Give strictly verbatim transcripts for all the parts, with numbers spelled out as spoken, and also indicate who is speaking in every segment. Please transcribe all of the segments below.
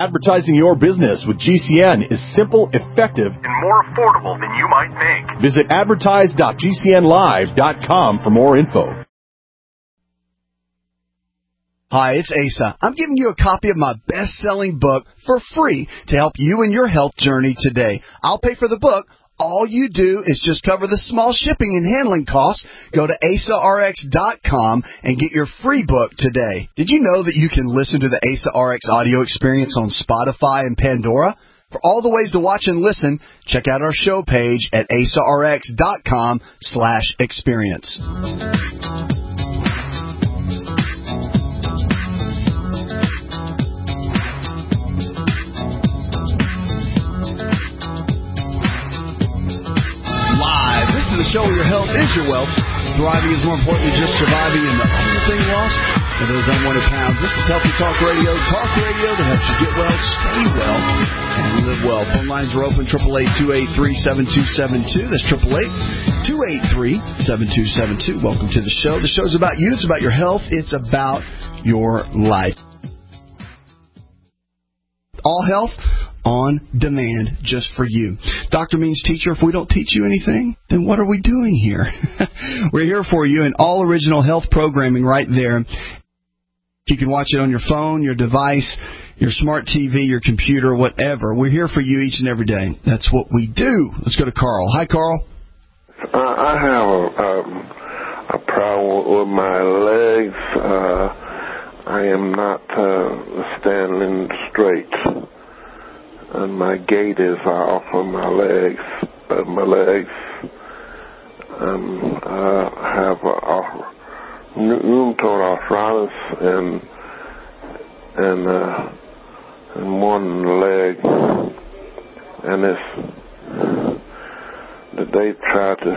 Speaker 1: Advertising your business with G C N is simple, effective, and more affordable than you might think. Visit advertise dot g c n live dot com for more info.
Speaker 2: Hi, it's Asa. I'm giving you a copy of my best-selling book for free to help you in your health journey today. I'll pay for the book. All you do is just cover the small shipping and handling costs. Go to asa r x dot com and get your free book today. Did you know that you can listen to the Asa R X audio experience on Spotify and Pandora? For all the ways to watch and listen, check out our show page at asa r x dot com slash experience. The show where your health is your wealth. Thriving is more important than just surviving, and the only thing lost are those unwanted pounds. This is Healthy Talk Radio. Talk radio that helps you get well, stay well, and live well. Phone lines are open, eight eight eight, two eight three, seven two seven two. That's eight eight eight, two eight three, seven two seven two. Welcome to the show. The show's about you. It's about your health. It's about your life. All health on demand just for you. Doctor Means Teacher, if we don't teach you anything, then what are we doing here? We're here for you in all original health programming right there. You can watch it on your phone, your device, your smart T V, your computer, whatever. We're here for you each and every day. That's what we do. Let's go to Carl. Hi, Carl.
Speaker 3: Uh, I have a, um, a problem with my legs. Uh, I am not uh, standing straight. And my gait is off on my legs, uh, my legs. Um, I have a, a rheumatoid arthritis and and uh, in one leg, and it's that they try to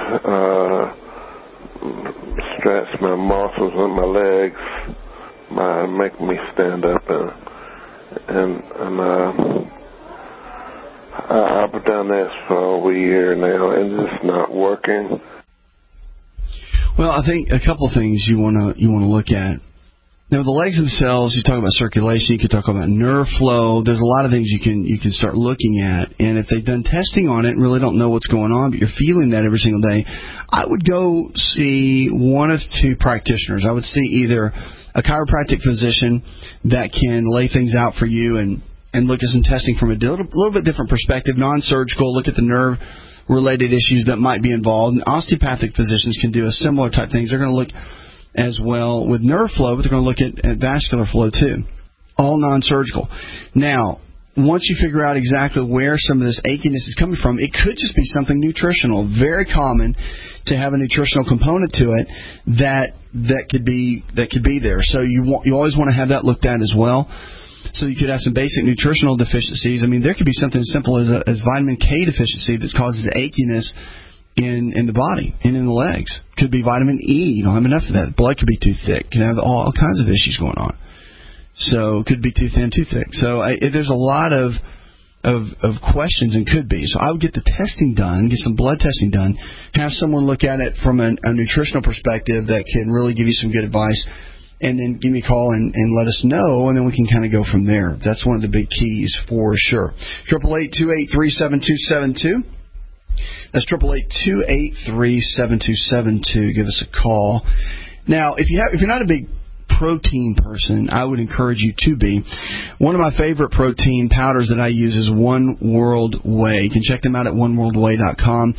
Speaker 3: uh, stretch my muscles in my legs, by making me stand up, and and and. Uh, I've done this for over a year now, and it's not working.
Speaker 2: Well, I think a couple of things you want to you want to look at. Now, the legs themselves, you talk about circulation, you can talk about nerve flow. There's a lot of things you can you can start looking at, and if they've done testing on it and really don't know what's going on, but you're feeling that every single day, I would go see one of two practitioners. I would see either a chiropractic physician that can lay things out for you and and look at some testing from a little, little bit different perspective, non-surgical, look at the nerve-related issues that might be involved. And osteopathic physicians can do a similar type things. They're going to look as well with nerve flow, but they're going to look at, at vascular flow too, all non-surgical. Now, once you figure out exactly where some of this achiness is coming from, it could just be something nutritional. Very common to have a nutritional component to it that that could be that could be there. So you want, you always want to have that looked at as well. So you could have some basic nutritional deficiencies. I mean, there could be something as simple as, a, as vitamin K deficiency that causes achiness in, in the body and in the legs. Could be vitamin E. You don't have enough of that. Blood could be too thick. Can have all kinds of issues going on. So it could be too thin, too thick. So I, there's a lot of, of of questions and could be. So I would get the testing done, get some blood testing done, have someone look at it from an, a nutritional perspective that can really give you some good advice. And then give me a call and, and let us know, and then we can kind of go from there. That's one of the big keys for sure. eight eight eight, two eight three, seven two seven two. That's eight eight eight, two eight three, seven two seven two. Give us a call. Now, if, you have, if you're not a big protein person, I would encourage you to be. One of my favorite protein powders that I use is One World Whey. You can check them out at one world whey dot com.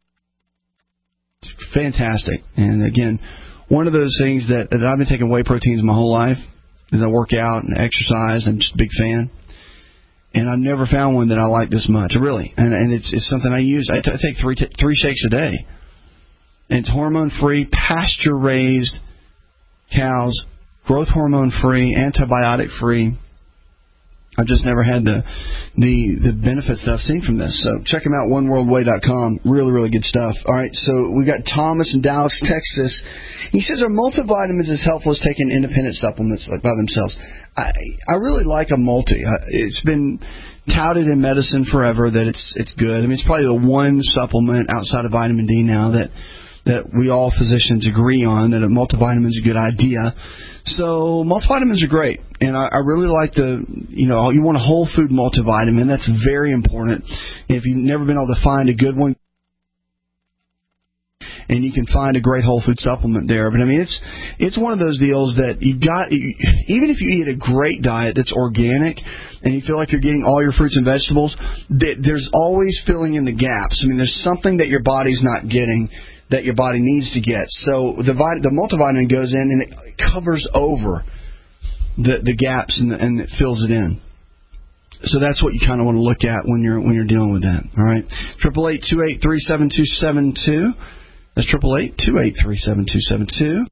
Speaker 2: Fantastic. And again, one of those things that, that I've been taking whey proteins my whole life as I work out and exercise. I'm just a big fan. And I've never found one that I like this much, really. And, and it's, it's something I use. I, t- I take three t- three shakes a day. And it's hormone-free, pasture-raised cows, growth hormone-free, antibiotic-free. I've just never had the the the benefits that I've seen from this. So check them out, one world whey dot com. Really, really good stuff. All right, so we got Thomas in Dallas, Texas. He says, are multivitamins as helpful as taking independent supplements like by themselves? I I really like a multi. It's been touted in medicine forever that it's it's good. I mean, it's probably the one supplement outside of vitamin D now that that we all physicians agree on, that a multivitamin is a good idea. So multivitamins are great, and I, I really like the, you know, you want a whole food multivitamin. That's very important. If you've never been able to find a good one, and you can find a great whole food supplement there. But I mean, it's it's one of those deals that you've got, even if you eat a great diet that's organic and you feel like you're getting all your fruits and vegetables, there's always filling in the gaps. I mean, there's something that your body's not getting that your body needs to get. So the the multivitamin goes in and it covers over the the gaps and, and it fills it in. So that's what you kind of want to look at when you're when you're dealing with that. All right, triple eight two eight three seven two seven two. That's triple eight two eight three seven two seven two.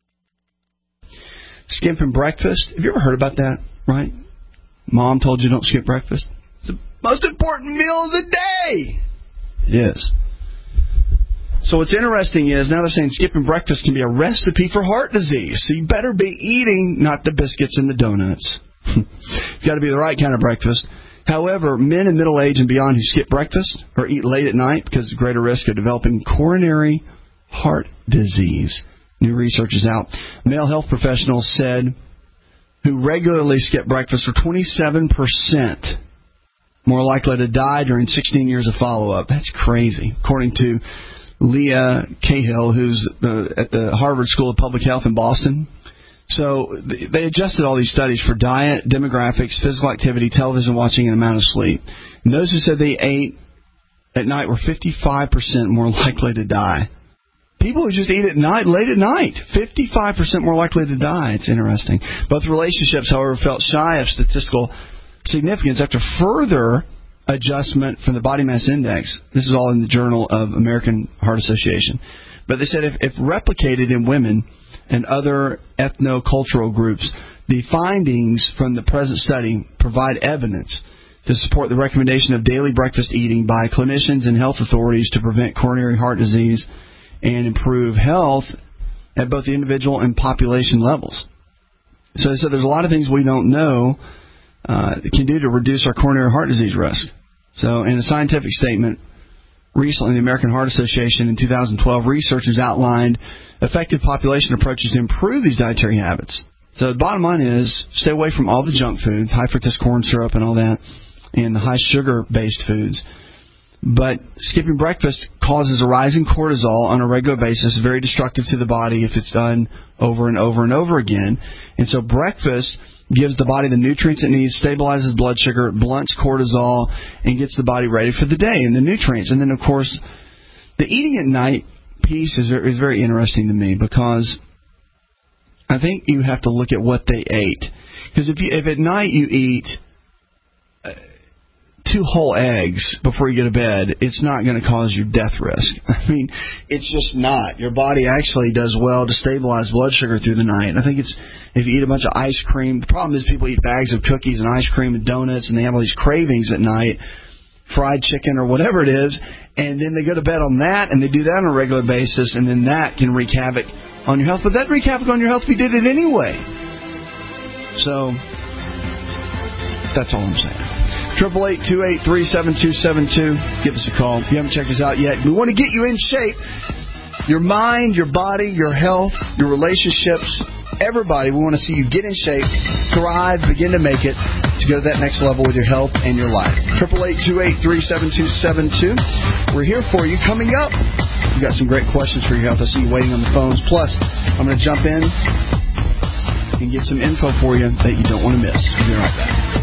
Speaker 2: Skipping breakfast. Have you ever heard about that? Right? Mom told you don't skip breakfast. It's the most important meal of the day. It is. So what's interesting is now they're saying skipping breakfast can be a recipe for heart disease. So you better be eating not the biscuits and the donuts. You've got to be the right kind of breakfast. However, men in middle age and beyond who skip breakfast or eat late at night because of greater risk of developing coronary heart disease. New research is out. Male health professionals said who regularly skip breakfast are twenty-seven percent more likely to die during sixteen years of follow-up. That's crazy, according to Leah Cahill, who's uh, at the Harvard School of Public Health in Boston. So they adjusted all these studies for diet, demographics, physical activity, television watching, and amount of sleep. And those who said they ate at night were fifty-five percent more likely to die. People who just eat at night, late at night, fifty-five percent more likely to die. It's interesting. Both relationships, however, felt shy of statistical significance after further adjustment from the body mass index. This is all in the Journal of American Heart Association. But they said if, if replicated in women and other ethno-cultural groups, the findings from the present study provide evidence to support the recommendation of daily breakfast eating by clinicians and health authorities to prevent coronary heart disease and improve health at both the individual and population levels. So they said there's a lot of things we don't know uh, can do to reduce our coronary heart disease risk. So in a scientific statement, recently, the American Heart Association in two thousand twelve, researchers outlined effective population approaches to improve these dietary habits. So the bottom line is stay away from all the junk food, high fructose corn syrup and all that, and the high sugar-based foods. But skipping breakfast causes a rise in cortisol on a regular basis, very destructive to the body if it's done over and over and over again. And so breakfast gives the body the nutrients it needs, stabilizes blood sugar, blunts cortisol, and gets the body ready for the day and the nutrients. And then, of course, the eating at night piece is very, is very interesting to me because I think you have to look at what they ate. Because if, you, if at night you eat uh, two whole eggs before you go to bed, it's not going to cause you death risk. I mean, it's just not. Your body actually does well to stabilize blood sugar through the night. I think it's if you eat a bunch of ice cream. The problem is people eat bags of cookies and ice cream and donuts, and they have all these cravings at night, fried chicken or whatever it is, and then they go to bed on that, and they do that on a regular basis, and then that can wreak havoc on your health. But that wreak havoc on your health if you did it anyway. So that's all I'm saying. Triple eight two eight three seven two seven two. Give us a call. If you haven't checked us out yet, we want to get you in shape. Your mind, your body, your health, your relationships, everybody. We want to see you get in shape, thrive, begin to make it to go to that next level with your health and your life. Triple eight two eight three seven two seven two. We're here for you. Coming up, we've got some great questions for your health. I see you waiting on the phones. Plus, I'm going to jump in and get some info for you that you don't want to miss. We'll be right back.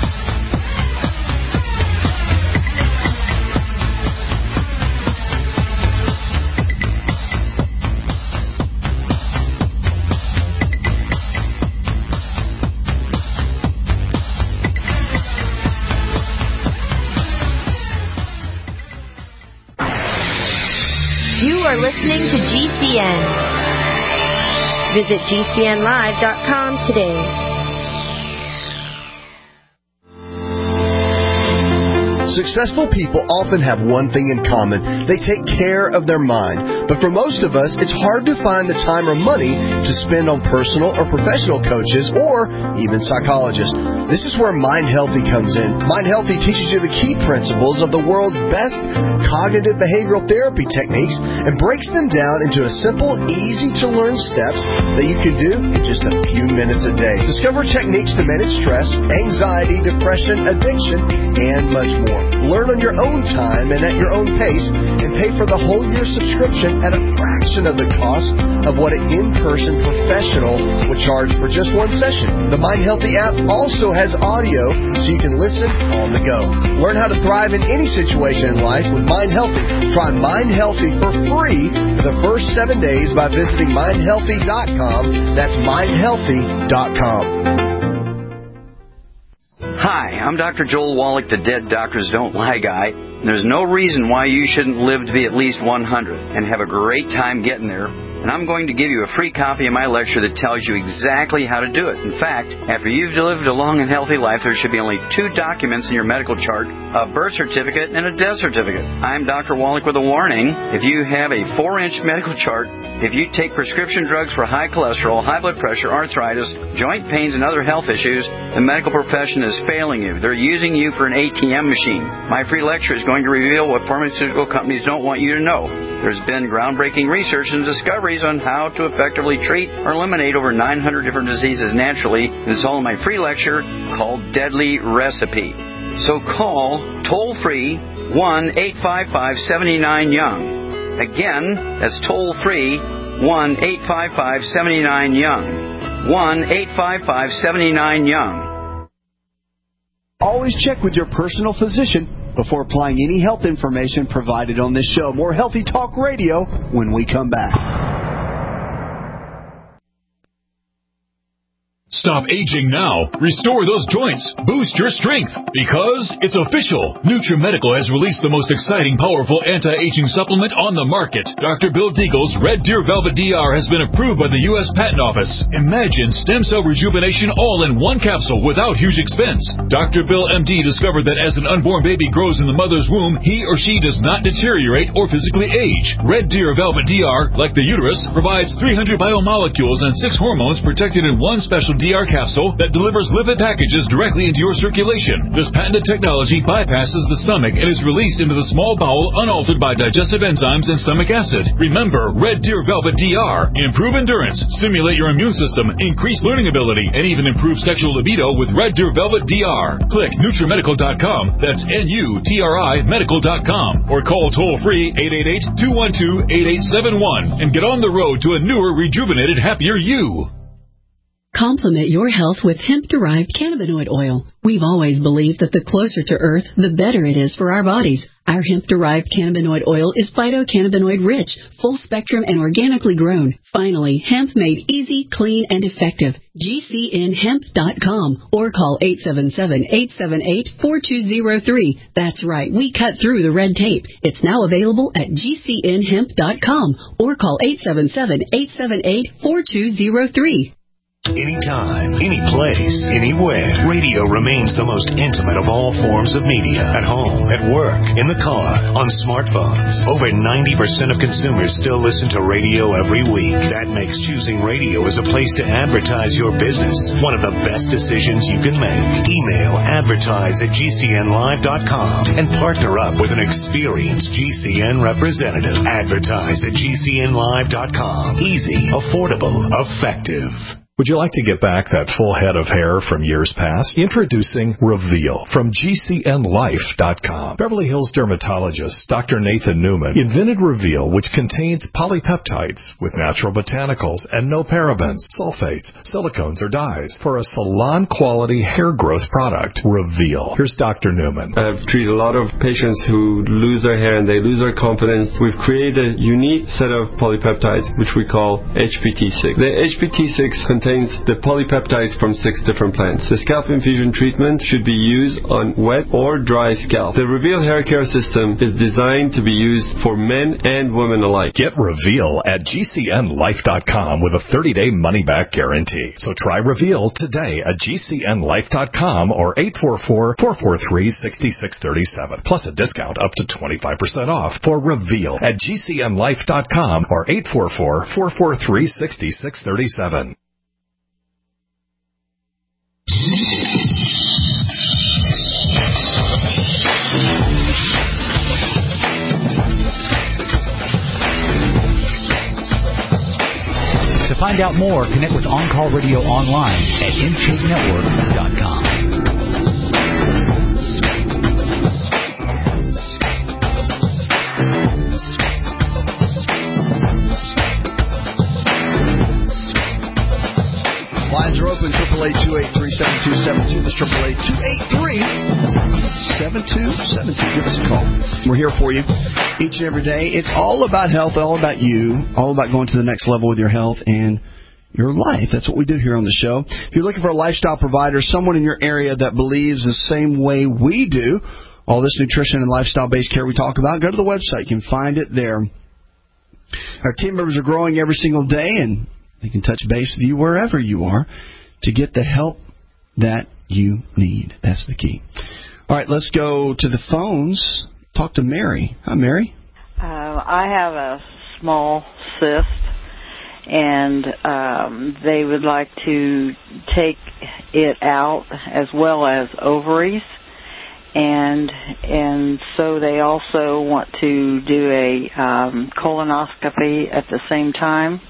Speaker 4: You are listening to G C N. Visit G C N live dot com today.
Speaker 5: Successful people often have one thing in common. They take care of their mind. But for most of us, it's hard to find the time or money to spend on personal or professional coaches or even psychologists. This is where Mind Healthy comes in. Mind Healthy teaches you the key principles of the world's best cognitive behavioral therapy techniques and breaks them down into a simple, easy-to-learn steps that you can do in just a few minutes a day. Discover techniques to manage stress, anxiety, depression, addiction, and much more. Learn on your own time and at your own pace, and pay for the whole year subscription at a fraction of the cost of what an in-person professional would charge for just one session. The Mind Healthy app also has audio so you can listen on the go. Learn how to thrive in any situation in life with Mind Healthy. Try Mind Healthy for free for the first seven days by visiting mind healthy dot com. That's mind healthy dot com.
Speaker 6: Hi, I'm Doctor Joel Wallach, the Dead Doctors Don't Lie guy. There's no reason why you shouldn't live to be at least one hundred and have a great time getting there. And I'm going to give you a free copy of my lecture that tells you exactly how to do it. In fact, after you've lived a long and healthy life, there should be only two documents in your medical chart, a birth certificate and a death certificate. I'm Doctor Wallach with a warning. If you have a four-inch medical chart, if you take prescription drugs for high cholesterol, high blood pressure, arthritis, joint pains, and other health issues, the medical profession is failing you. They're using you for an A T M machine. My free lecture is going to reveal what pharmaceutical companies don't want you to know. There's been groundbreaking research and discoveries on how to effectively treat or eliminate over nine hundred different diseases naturally. It's all in my free lecture called Deadly Recipe. So call toll-free one eight five five, seven nine, young. Again, that's toll-free one eight five five, seven nine, young. one eight five five, seven nine, young.
Speaker 2: Always check with your personal physician before applying any health information provided on this show. More Healthy Talk Radio when we come back.
Speaker 1: Stop aging now. Restore those joints. Boost your strength. Because it's official. NutriMedical has released the most exciting, powerful anti-aging supplement on the market. Doctor Bill Deagle's Red Deer Velvet D R has been approved by the U S Patent Office. Imagine stem cell rejuvenation all in one capsule without huge expense. Doctor Bill M D discovered that as an unborn baby grows in the mother's womb, he or she does not deteriorate or physically age. Red Deer Velvet D R, like the uterus, provides three hundred biomolecules and six hormones protected in one special D R capsule that delivers lipid packages directly into your circulation. This patented technology bypasses the stomach and is released into the small bowel unaltered by digestive enzymes and stomach acid. Remember, Red Deer Velvet D R. Improve endurance, stimulate your immune system, increase learning ability, and even improve sexual libido with Red Deer Velvet D R. Click NutriMedical dot com. That's N U T R I medical dot com. Or call toll-free eight eight eight, two one two, eight eight seven one and get on the road to a newer, rejuvenated, happier you.
Speaker 7: Complement your health with hemp-derived cannabinoid oil. We've always believed that the closer to Earth, the better it is for our bodies. Our hemp-derived cannabinoid oil is phytocannabinoid-rich, full-spectrum, and organically grown. Finally, hemp made easy, clean, and effective. G C N hemp dot com or call eight seven seven, eight seven eight, four two zero three. That's right, we cut through the red tape. It's now available at G C N hemp dot com or call eight seven seven, eight seven eight, four two zero three.
Speaker 8: Anytime, any place, anywhere, radio remains the most intimate of all forms of media. At home, at work, in the car, on smartphones. Over ninety percent of consumers still listen to radio every week. That makes choosing radio as a place to advertise your business one of the best decisions you can make. Email advertise at G C N live dot com and partner up with an experienced G C N representative. Advertise at G C N live dot com. Easy, affordable, effective.
Speaker 1: Would you like to get back that full head of hair from years past? Introducing Reveal from G C N life dot com. Beverly Hills dermatologist Doctor Nathan Newman invented Reveal, which contains polypeptides with natural botanicals and no parabens, sulfates, silicones, or dyes for a salon-quality hair growth product. Reveal. Here's Doctor Newman.
Speaker 9: I've treated a lot of patients who lose their hair and they lose their confidence. We've created a unique set of polypeptides, which we call H P T six. The H P T six contains contains the polypeptides from six different plants. The scalp infusion treatment should be used on wet or dry scalp. The Reveal hair care system is designed to be used for men and women alike.
Speaker 10: Get Reveal at G C N life dot com with a thirty-day money-back guarantee. So try Reveal today at G C N life dot com or eight four four, four four three, six six three seven. Plus a discount up to twenty-five percent off for Reveal at G C N life dot com or eight four four, four four three, six six three seven.
Speaker 11: To find out more, connect with On Call Radio online at m chig network dot com.
Speaker 2: Lines are open, triple eight two eight three seven two seven two. That's triple eight two eight three seven two seven two. Give us a call. We're here for you each and every day. It's all about health, all about you, all about going to the next level with your health and your life. That's what we do here on the show. If you're looking for a lifestyle provider, someone in your area that believes the same way we do, all this nutrition and lifestyle-based care we talk about, go to the website. You can find it there. Our team members are growing every single day, and they can touch base with you wherever you are to get the help that you need. That's the key. All right, let's go to the phones. Talk to Mary. Hi, Mary.
Speaker 12: Uh, I have a small cyst, and um, they would like to take it out as well as ovaries, and and so they also want to do a um, colonoscopy at the same time.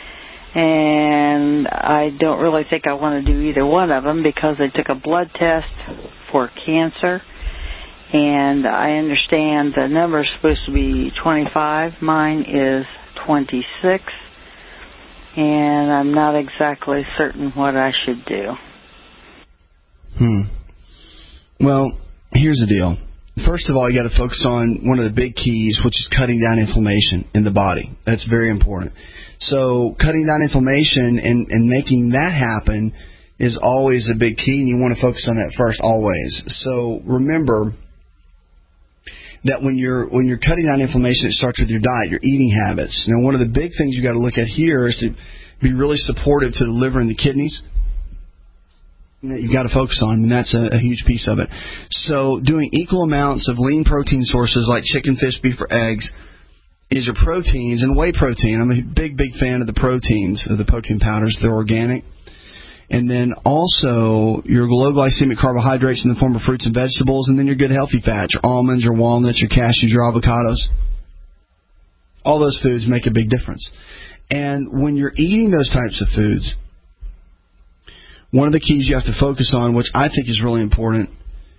Speaker 12: And I don't really think I want to do either one of them because they took a blood test for cancer, and I understand the number is supposed to be twenty-five. Mine is twenty-six, and I'm not exactly certain what I should do.
Speaker 2: Hmm. Well, here's the deal. First of all, you got to focus on one of the big keys, which is cutting down inflammation in the body. That's very important. So cutting down inflammation and, and making that happen is always a big key, and you want to focus on that first always. So remember that when you're when you're cutting down inflammation, it starts with your diet, your eating habits. Now, one of the big things you got to look at here is to be really supportive to the liver and the kidneys. You got to focus on, and that's a, a huge piece of it. So doing equal amounts of lean protein sources like chicken, fish, beef, or eggs is your proteins, and whey protein. I'm a big, big fan of the proteins, of the protein powders. They're organic. And then also your low glycemic carbohydrates in the form of fruits and vegetables, and then your good healthy fats, your almonds, your walnuts, your cashews, your avocados. All those foods make a big difference. And when you're eating those types of foods, one of the keys you have to focus on, which I think is really important,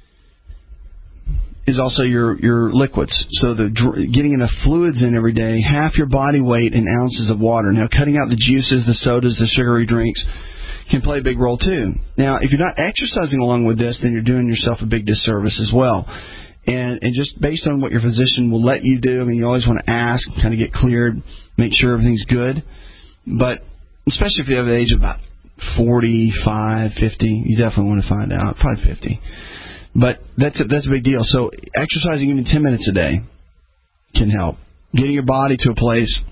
Speaker 2: is also your, your liquids. So the getting enough fluids in every day, half your body weight in ounces of water. Now, cutting out the juices, the sodas, the sugary drinks can play a big role too. Now, if you're not exercising along with this, then you're doing yourself a big disservice as well. And, and just based on what your physician will let you do, I mean, you always want to ask, kind of get cleared, make sure everything's good. But especially if you have the age of about forty-five, fifty, you definitely want to find out, probably fifty. But that's a, that's a big deal. So exercising even ten minutes a day can help. Getting your body to a place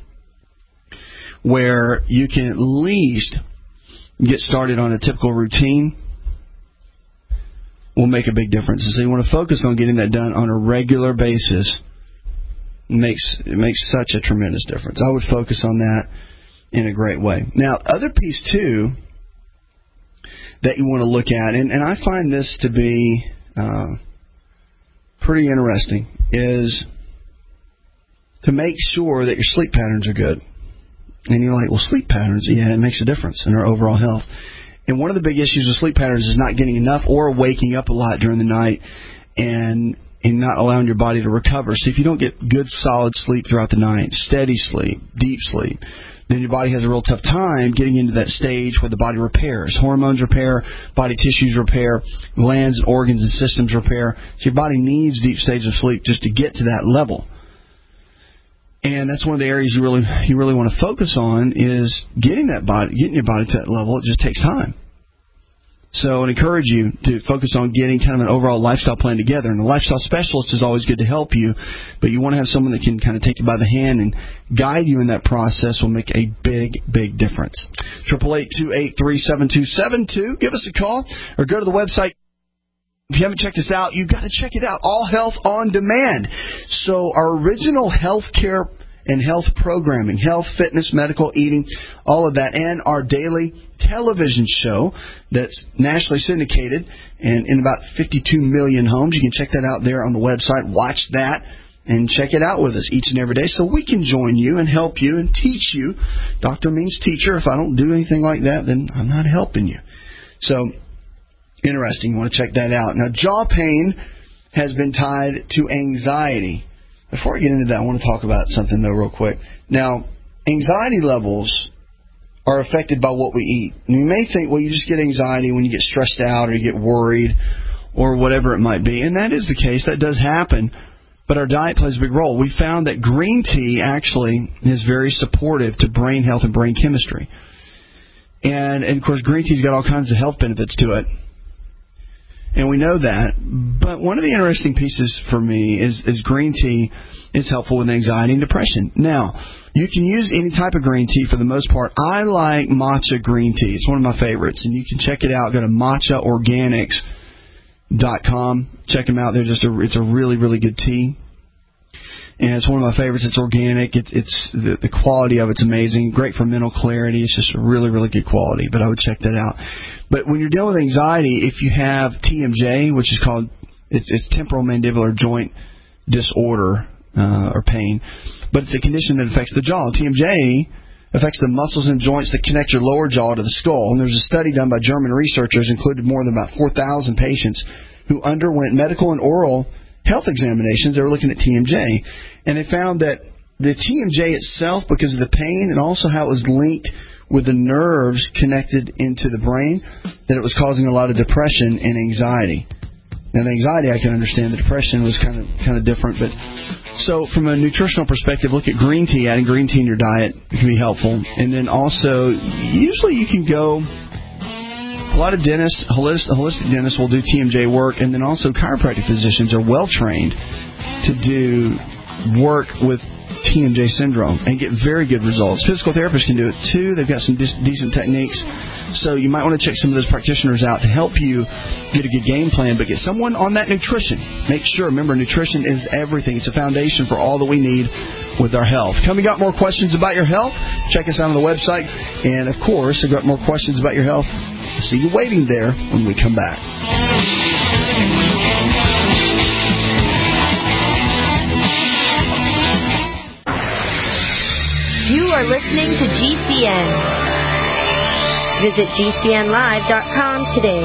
Speaker 2: where you can at least get started on a typical routine will make a big difference. And so you want to focus on getting that done on a regular basis. It makes, it makes such a tremendous difference. I would focus on that in a great way. Now, other piece, too, that you want to look at, and, and I find this to be uh, pretty interesting, is to make sure that your sleep patterns are good. And you're like, well, sleep patterns, yeah, it makes a difference in our overall health. And one of the big issues with sleep patterns is not getting enough or waking up a lot during the night and and not allowing your body to recover. So if you don't get good, solid sleep throughout the night, steady sleep, deep sleep, then your body has a real tough time getting into that stage where the body repairs. Hormones repair, body tissues repair, glands and organs and systems repair. So your body needs deep stages of sleep just to get to that level. And that's one of the areas you really you really want to focus on is getting that body, getting your body to that level. It just takes time. So I'd encourage you to focus on getting kind of an overall lifestyle plan together. And a lifestyle specialist is always good to help you, but you want to have someone that can kind of take you by the hand and guide you in that process will make a big, big difference. eight eight eight, two eight three, seven two seven two. Give us a call or go to the website. If you haven't checked this out, you've got to check it out. All Health on Demand. So our original health care and health programming, health, fitness, medical, eating, all of that, and our daily television show that's nationally syndicated and in about fifty-two million homes. You can check that out there on the website. Watch that and check it out with us each and every day so we can join you and help you and teach you. Doctor means teacher. If I don't do anything like that, then I'm not helping you. So, interesting. You want to check that out. Now, jaw pain has been tied to anxiety. Before I get into that, I want to talk about something, though, real quick. Now, anxiety levels are affected by what we eat. And you may think, well, you just get anxiety when you get stressed out or you get worried or whatever it might be. And that is the case. That does happen. But our diet plays a big role. We found that green tea actually is very supportive to brain health and brain chemistry. And, and of course, green tea's got all kinds of health benefits to it. And we know that. But one of the interesting pieces for me is, is green tea is helpful with anxiety and depression. Now, you can use any type of green tea for the most part. I like matcha green tea. It's one of my favorites. And you can check it out. Go to matcha organics dot com. Check them out. They're just a, it's a really, really good tea. And it's one of my favorites. It's organic. It, it's the, the quality of it's amazing. Great for mental clarity. It's just really, really good quality. But I would check that out. But when you're dealing with anxiety, if you have T M J, which is called it's, it's temporal mandibular joint disorder uh, or pain, but it's a condition that affects the jaw. T M J affects the muscles and joints that connect your lower jaw to the skull. And there's a study done by German researchers, included more than about four thousand patients who underwent medical and oral health examinations. They were looking at T M J, and they found that the T M J itself, because of the pain and also how it was linked with the nerves connected into the brain, that it was causing a lot of depression and anxiety. Now, the anxiety I can understand. The depression was kind of kind of different. But so from a nutritional perspective, look at green tea. Adding green tea in your diet can be helpful. And then also, usually you can go. A lot of dentists, holistic, holistic dentists will do T M J work, and then also chiropractic physicians are well trained to do work with T M J syndrome and get very good results. Physical therapists can do it too. They've got some dis- decent techniques. So you might want to check some of those practitioners out to help you get a good game plan, but get someone on that nutrition. Make sure, remember, nutrition is everything. It's a foundation for all that we need with our health. Coming up, more questions about your health. Check us out on the website. And, of course, I've got more questions about your health. See you waiting there when we come back.
Speaker 4: You are listening to G C N. Visit G C N live dot com today.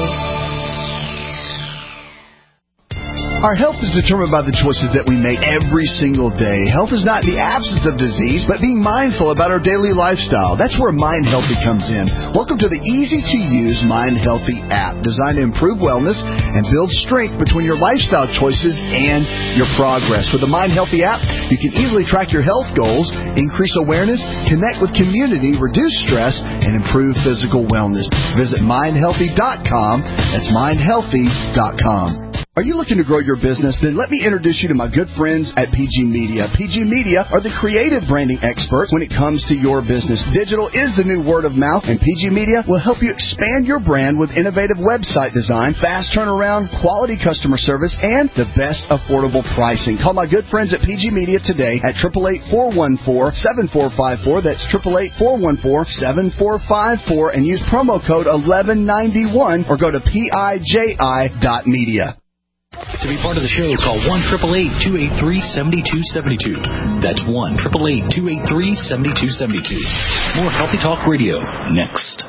Speaker 2: Our health is determined by the choices that we make every single day. Health is not the absence of disease, but being mindful about our daily lifestyle. That's where Mind Healthy comes in. Welcome to the easy-to-use Mind Healthy app, designed to improve wellness and build strength between your lifestyle choices and your progress. With the Mind Healthy app, you can easily track your health goals, increase awareness, connect with community, reduce stress, and improve physical wellness. Visit mind healthy dot com. That's mind healthy dot com. Are you looking to grow your business? Then let me introduce you to my good friends at P G Media. P G Media are the creative branding experts when it comes to your business. Digital is the new word of mouth, and P G Media will help you expand your brand with innovative website design, fast turnaround, quality customer service, and the best affordable pricing. Call my good friends at P G Media today at eight eight eight, four one four, seven four five four. That's eight eight eight, four one four, seven four five four, and use promo code eleven ninety-one or go to P I J I dot media.
Speaker 11: To be part of the show, call one eight eight eight, two eight three, seven two seven two. That's one eight eight eight, two eight three, seven two seven two. More Healthy Talk Radio next.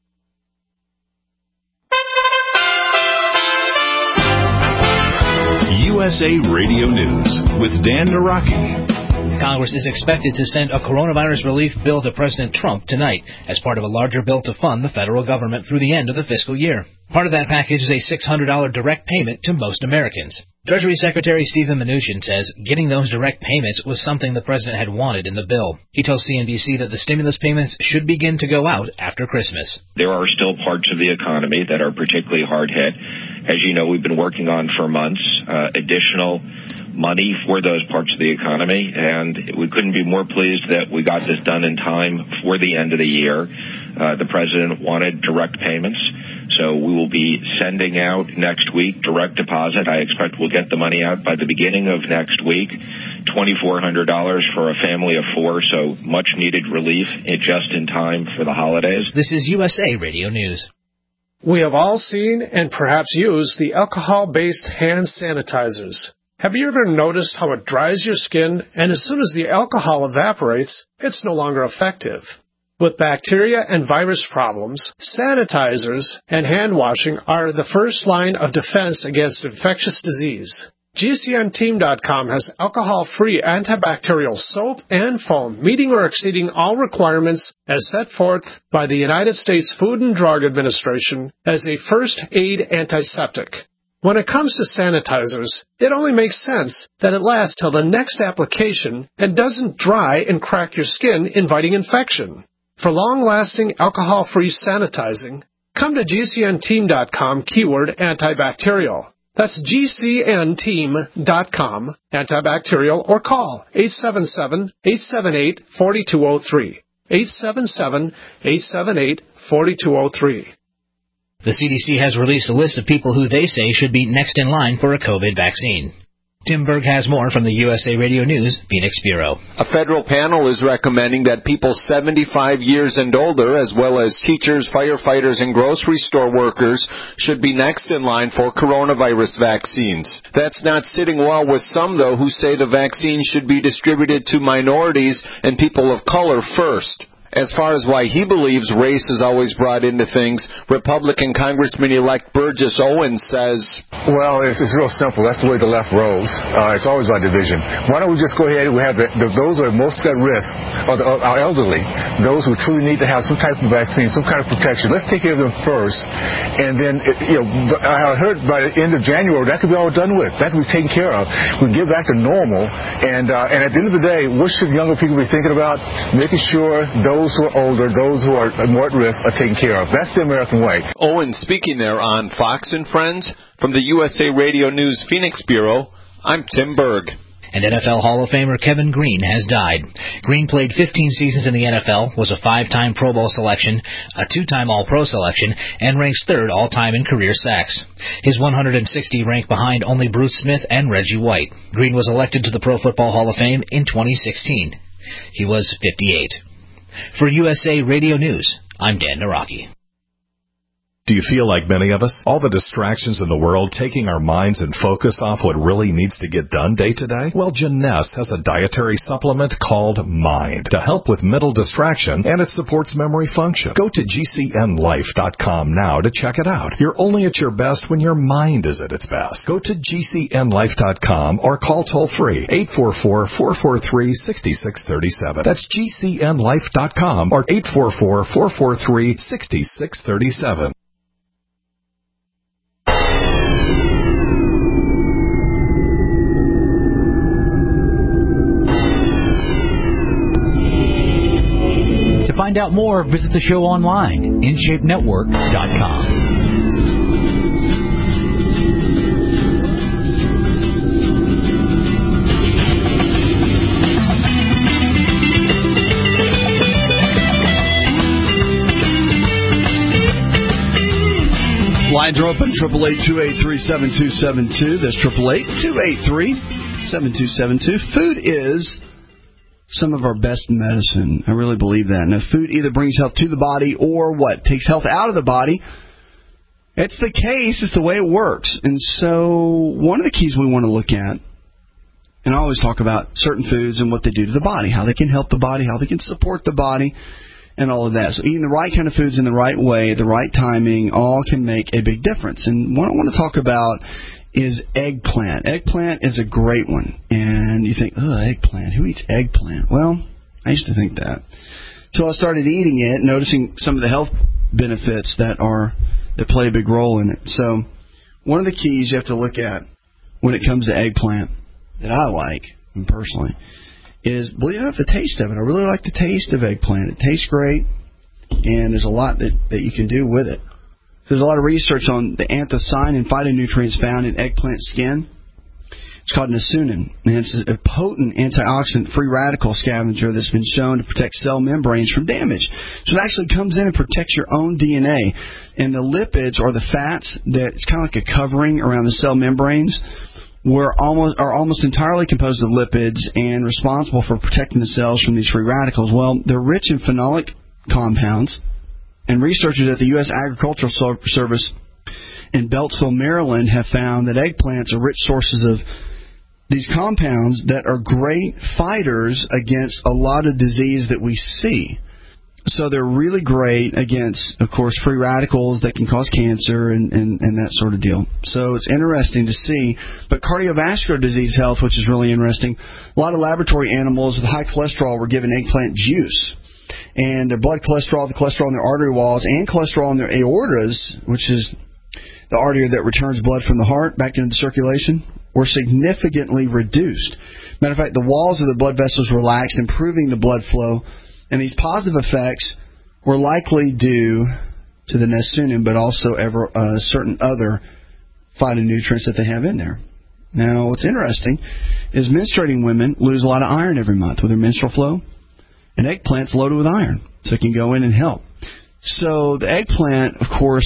Speaker 10: U S A Radio News with Dan Naraki.
Speaker 13: Congress is expected to send a coronavirus relief bill to President Trump tonight as part of a larger bill to fund the federal government through the end of the fiscal year. Part of that package is a six hundred dollars direct payment to most Americans. Treasury Secretary Stephen Mnuchin says getting those direct payments was something the president had wanted in the bill. He tells C N B C that the stimulus payments should begin to go out after Christmas.
Speaker 14: There are still parts of the economy that are particularly hard hit. As you know, we've been working on for months uh, additional money for those parts of the economy, and we couldn't be more pleased that we got this done in time for the end of the year. Uh, the president wanted direct payments, so we will be sending out next week direct deposit. I expect we'll get the money out by the beginning of next week, two thousand four hundred dollars for a family of four, so much needed relief just in time for the holidays.
Speaker 13: This is U S A Radio News.
Speaker 15: We have all seen and perhaps used the alcohol-based hand sanitizers. Have you ever noticed how it dries your skin, and as soon as the alcohol evaporates, it's no longer effective? With bacteria and virus problems, sanitizers and hand washing are the first line of defense against infectious disease. G C N team dot com has alcohol-free antibacterial soap and foam, meeting or exceeding all requirements as set forth by the United States Food and Drug Administration as a first aid antiseptic. When it comes to sanitizers, it only makes sense that it lasts till the next application and doesn't dry and crack your skin, inviting infection. For long-lasting alcohol-free sanitizing, come to G C N team dot com keyword antibacterial. That's G C N team dot com, antibacterial, or call eight seven seven, eight seven eight, four two zero three, eight seven seven, eight seven eight, four two zero three.
Speaker 13: The C D C has released a list of people who they say should be next in line for a COVID vaccine. Tim Berg has more from the U S A Radio News Phoenix Bureau.
Speaker 16: A federal panel is recommending that people seventy-five years and older, as well as teachers, firefighters, and grocery store workers, should be next in line for coronavirus vaccines. That's not sitting well with some, though, who say the vaccine should be distributed to minorities and people of color first. As far as why he believes race is always brought into things, Republican Congressman-elect Burgess Owens says,
Speaker 17: Well, it's, it's real simple. That's the way the left rolls. Uh, it's always about division. Why don't we just go ahead and we have the, the, those who are most at risk, or the, our elderly, those who truly need to have some type of vaccine, some kind of protection. Let's take care of them first. And then, you know, I heard by the end of January, that could be all done with. That could be taken care of. We get back to normal. And, uh, and at the end of the day, what should younger people be thinking about? Making sure those Those who are older, those who are more at risk are taken care of. That's the American way.
Speaker 16: Owen speaking there on Fox and Friends. From the U S A Radio News Phoenix Bureau, I'm Tim Berg.
Speaker 13: And N F L Hall of Famer Kevin Greene has died. Greene played fifteen seasons in the N F L, was a five-time Pro Bowl selection, a two-time All-Pro selection, and ranks third all-time in career sacks. His one hundred sixty rank behind only Bruce Smith and Reggie White. Greene was elected to the Pro Football Hall of Fame in twenty sixteen. He was fifty-eight. For U S A Radio News, I'm Dan Naraki.
Speaker 10: Do you feel like many of us? All the distractions in the world taking our minds and focus off what really needs to get done day to day? Well, Jeunesse has a dietary supplement called Mind to help with mental distraction, and it supports memory function. Go to G C N life dot com now to check it out. You're only at your best when your mind is at its best. Go to G C N life dot com or call toll-free eight four four, four four three, six six three seven. That's G C N life dot com or eight four four, four four three, six six three seven.
Speaker 11: To find out more, visit the show online, in shape network dot com.
Speaker 2: Lines are open, triple eight, two eight three, seven two seven two. That's triple eight, two eight three, seven two seven two. Food is some of our best medicine. I really believe that. Now, food either brings health to the body or what? Takes health out of the body. It's the case. It's the way it works. And so one of the keys we want to look at, and I always talk about certain foods and what they do to the body, how they can help the body, how they can support the body, and all of that. So eating the right kind of foods in the right way, the right timing, all can make a big difference. And what I want to talk about is eggplant. Eggplant is a great one. And you think, oh, eggplant. Who eats eggplant? Well, I used to think that. So I started eating it, noticing some of the health benefits that are that play a big role in it. So one of the keys you have to look at when it comes to eggplant that I like, personally, is, believe it or not, the taste of it. I really like the taste of eggplant. It tastes great, and there's a lot that, that you can do with it. There's a lot of research on the anthocyanin phytonutrients found in eggplant skin. It's called Nasunin, and it's a potent antioxidant free radical scavenger that's been shown to protect cell membranes from damage. So it actually comes in and protects your own D N A. And the lipids, or the fats, that it's kind of like a covering around the cell membranes, were almost are almost entirely composed of lipids and responsible for protecting the cells from these free radicals. Well, they're rich in phenolic compounds, and researchers at the U S Agricultural Service in Beltsville, Maryland, have found that eggplants are rich sources of these compounds that are great fighters against a lot of disease that we see. So they're really great against, of course, free radicals that can cause cancer and, and, and that sort of deal. So it's interesting to see. But cardiovascular disease health, which is really interesting, a lot of laboratory animals with high cholesterol were given eggplant juice. And their blood cholesterol, the cholesterol in their artery walls, and cholesterol in their aortas, which is the artery that returns blood from the heart back into the circulation, were significantly reduced. Matter of fact, the walls of the blood vessels relaxed, improving the blood flow. And these positive effects were likely due to the Nasunin, but also ever, uh, certain other phytonutrients that they have in there. Now, what's interesting is menstruating women lose a lot of iron every month with their menstrual flow, and eggplant's loaded with iron, so it can go in and help. So the eggplant, of course,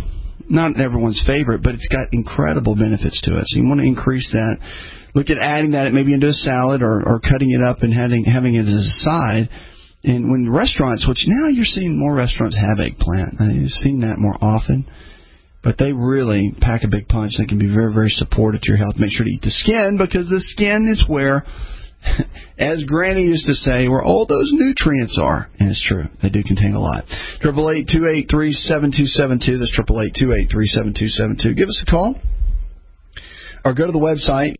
Speaker 2: not everyone's favorite, but it's got incredible benefits to it. So you want to increase that. Look at adding that maybe into a salad, or, or cutting it up and having having it as a side. And when restaurants, which now you're seeing more restaurants have eggplant. You've seen that more often. But they really pack a big punch. They can be very, very supportive to your health. Make sure to eat the skin, because the skin is where, as Granny used to say, where all those nutrients are. And it's true. They do contain a lot. eight eight eight, two eight three, seven two seven two. That's eight eight eight, two eight three, seven two seven two. Give us a call. Or go to the website.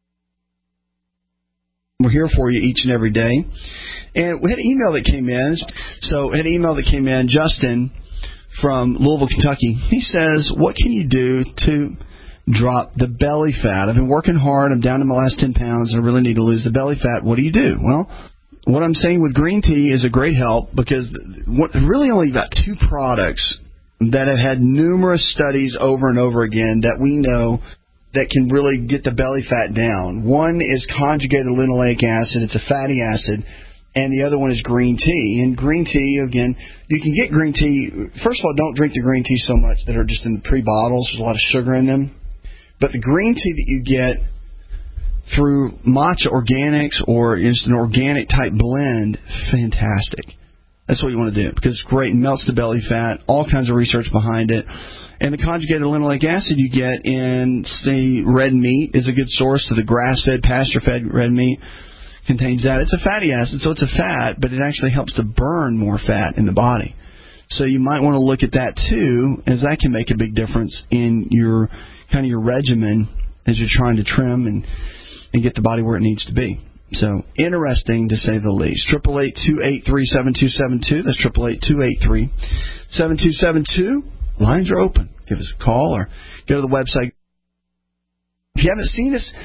Speaker 2: We're here for you each and every day. And we had an email that came in. So we had an email that came in. Justin from Louisville, Kentucky. He says, what can you do to drop the belly fat? I've been working hard. I'm down to my last ten pounds. And I really need to lose the belly fat. What do you do? Well, what I'm saying with green tea is a great help, because what, really only got two products that have had numerous studies over and over again that we know that can really get the belly fat down. One is conjugated linoleic acid. It's a fatty acid. And the other one is green tea. And green tea, again, you can get green tea. First of all, don't drink the green tea so much that are just in the pre-bottles. There's a lot of sugar in them. But the green tea that you get through Matcha Organics, or just an organic type blend, fantastic. That's what you want to do, because it's great. It melts the belly fat. All kinds of research behind it. And the conjugated linoleic acid you get in, say, red meat is a good source. So the grass-fed, pasture-fed red meat contains that. It's a fatty acid, so it's a fat, but it actually helps to burn more fat in the body. So you might want to look at that too, as that can make a big difference in your kind of your regimen as you're trying to trim and, and get the body where it needs to be. So interesting to say the least. eight eight eight, two eight three, seven two seven two. That's eight eight eight, two eight three, seven two seven two. Lines are open. Give us a call or go to the website. If you haven't seen us,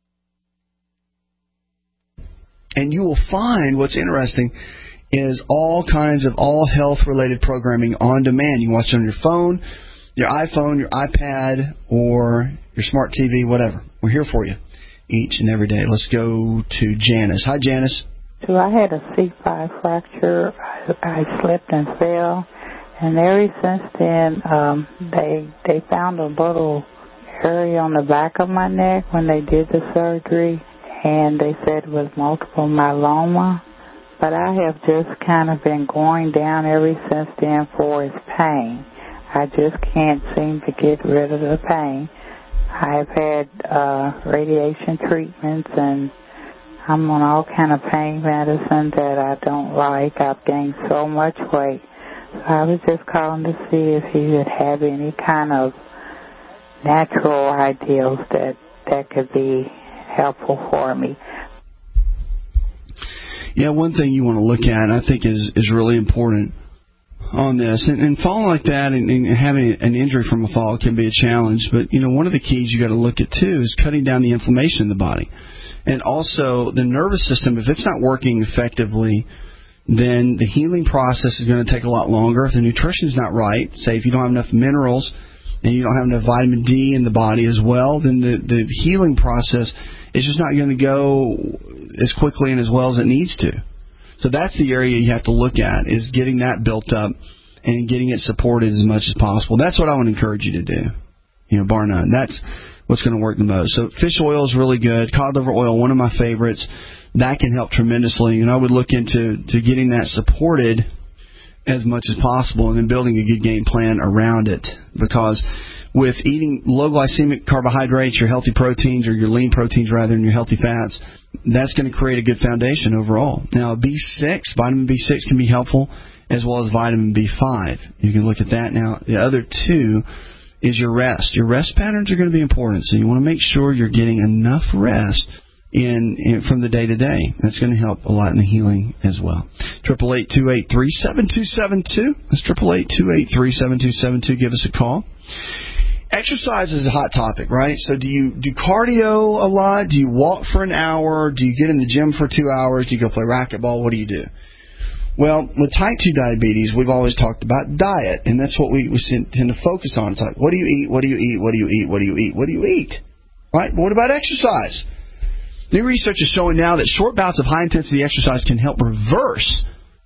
Speaker 2: and you will find what's interesting is all kinds of all health-related programming on demand. You can watch it on your phone, your iPhone, your iPad, or your smart T V, whatever. We're here for you each and every day. Let's go to Janice. Hi, Janice.
Speaker 18: So I had a C five fracture. I, I slipped and fell, and ever since then, um, they they found a little area on the back of my neck when they did the surgery, and they said it was multiple myeloma. But I have just kind of been going down ever since then for its pain. I just can't seem to get rid of the pain. I've had uh, radiation treatments, and I'm on all kind of pain medicine that I don't like. I've gained so much weight. So I was just calling to see if you would have any kind of natural ideals that, that could be helpful for me.
Speaker 2: Yeah, one thing you want to look at, I think, is is really important. on this, and, and falling like that and, and having an injury from a fall can be a challenge. But, you know, one of the keys you got to look at, too, is cutting down the inflammation in the body. And also the nervous system, if it's not working effectively, then the healing process is going to take a lot longer. If the nutrition's not right, say if you don't have enough minerals and you don't have enough vitamin D in the body as well, then the, the healing process is just not going to go as quickly and as well as it needs to. So that's the area you have to look at, is getting that built up and getting it supported as much as possible. That's what I would encourage you to do, you know, bar none. That's what's going to work the most. So fish oil is really good. Cod liver oil, one of my favorites. That can help tremendously. And I would look into to getting that supported as much as possible and then building a good game plan around it. Because with eating low glycemic carbohydrates, your healthy proteins, or your lean proteins rather than your healthy fats, that's going to create a good foundation overall. Now, B six, vitamin B six can be helpful, as well as vitamin B five. You can look at that. Now, the other two is your rest. Your rest patterns are going to be important, so you want to make sure you're getting enough rest in, in from the day to day. That's going to help a lot in the healing as well. Triple eight two eight three seven two seven two. That's triple eight two eight three seven two seven two. Give us a call. Exercise is a hot topic, right? So do you do cardio a lot? Do you walk for an hour? Do you get in the gym for two hours? Do you go play racquetball? What do you do? Well, with type two diabetes, we've always talked about diet, and that's what we, we tend to focus on. It's like, what do you eat? What do you eat? What do you eat? What do you eat? What do you eat? Right? But what about exercise? New research is showing now that short bouts of high-intensity exercise can help reverse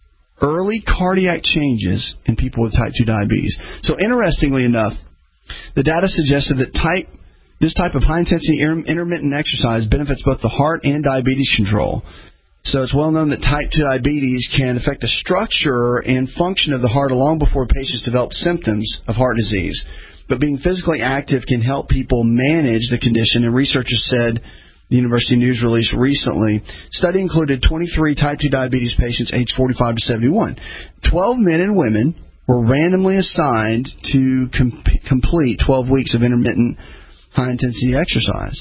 Speaker 2: early cardiac changes in people with type two diabetes. So interestingly enough, the data suggested that type this type of high-intensity intermittent exercise benefits both the heart and diabetes control. So it's well known that type two diabetes can affect the structure and function of the heart long before patients develop symptoms of heart disease. But being physically active can help people manage the condition, and researchers said, the University News release recently, study included twenty-three type two diabetes patients aged forty-five to seventy-one. twelve men and women were randomly assigned to com- complete twelve weeks of intermittent high-intensity exercise.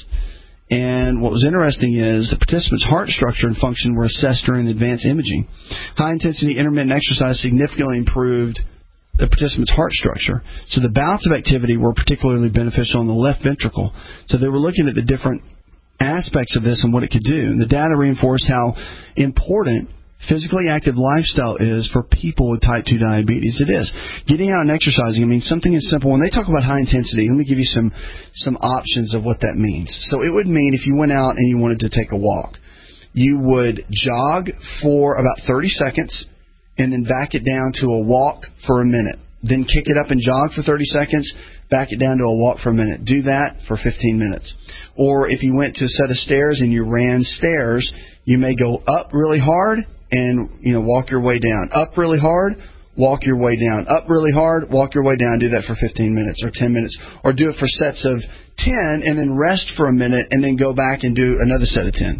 Speaker 2: And what was interesting is the participants' heart structure and function were assessed during the advanced imaging. High-intensity intermittent exercise significantly improved the participants' heart structure. So the bouts of activity were particularly beneficial in the left ventricle. So they were looking at the different aspects of this and what it could do. And the data reinforced how important physically active lifestyle is for people with type two diabetes. It is. Getting out and exercising, I mean, something as simple. When they talk about high intensity, let me give you some, some options of what that means. So it would mean if you went out and you wanted to take a walk, you would jog for about thirty seconds and then back it down to a walk for a minute. Then kick it up and jog for thirty seconds, back it down to a walk for a minute. Do that for fifteen minutes. Or if you went to a set of stairs and you ran stairs, you may go up really hard and, you know, walk your way down. Up really hard, walk your way down. Up really hard, walk your way down. Do that for fifteen minutes or ten minutes. Or do it for sets of ten and then rest for a minute and then go back and do another set of ten.